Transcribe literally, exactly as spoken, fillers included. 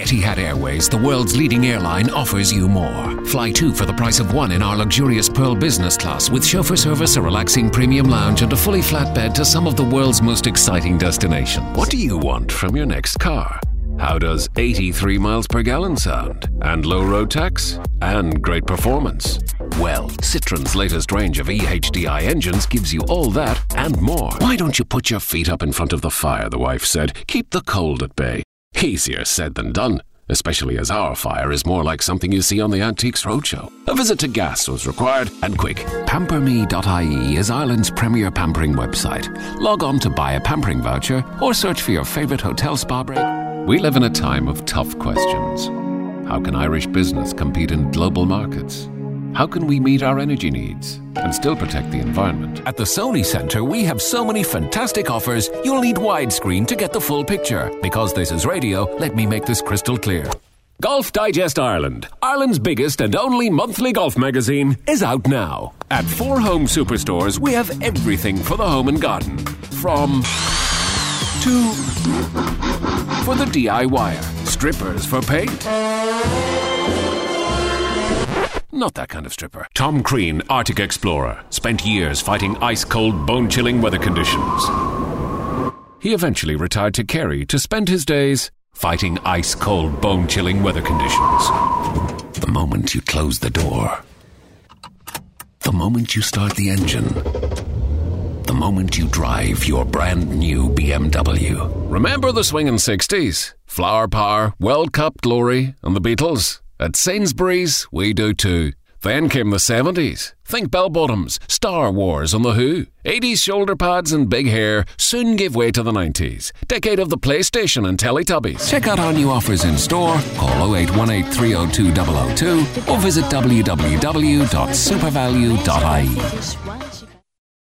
Etihad Airways, the world's leading airline, offers you more. Fly two for the price of one in our luxurious Pearl Business Class with chauffeur service, a relaxing premium lounge and a fully flat bed to some of the world's most exciting destinations. What do you want from your next car? How does eighty-three miles per gallon sound? And low road tax? And great performance? Well, Citroen's latest range of E H D I engines gives you all that and more. Why don't you put your feet up in front of the fire, the wife said. Keep the cold at bay. Easier said than done, especially as our fire is more like something you see on the Antiques Roadshow. A visit to Gas was required, and quick. Pamper Me dot I E is Ireland's premier pampering website. Log on to buy a pampering voucher or search for your favourite hotel spa break. We live in a time of tough questions. How can Irish business compete in global markets? How can we meet our energy needs and still protect the environment? At the Sony Centre, we have so many fantastic offers, you'll need widescreen to get the full picture. Because this is radio, let me make this crystal clear. Golf Digest Ireland, Ireland's biggest and only monthly golf magazine, is out now. At four home superstores, we have everything for the home and garden. From... to... for the D I Y er. Strippers for paint? Not that kind of stripper. Tom Crean, Arctic explorer, spent years fighting ice-cold, bone-chilling weather conditions. He eventually retired to Kerry to spend his days fighting ice-cold, bone-chilling weather conditions. The moment you close the door. The moment you start the engine. The moment you drive your brand new B M W. Remember the swinging sixties? Flower Power, World Cup glory, and the Beatles? At Sainsbury's, we do too. Then came the seventies. Think bell-bottoms, Star Wars and The Who. eighties shoulder pads and big hair soon gave way to the nineties. Decade of the PlayStation and Teletubbies. Check out our new offers in store, call oh eight one eight, three oh two, double oh two or visit w w w dot supervalue dot I E.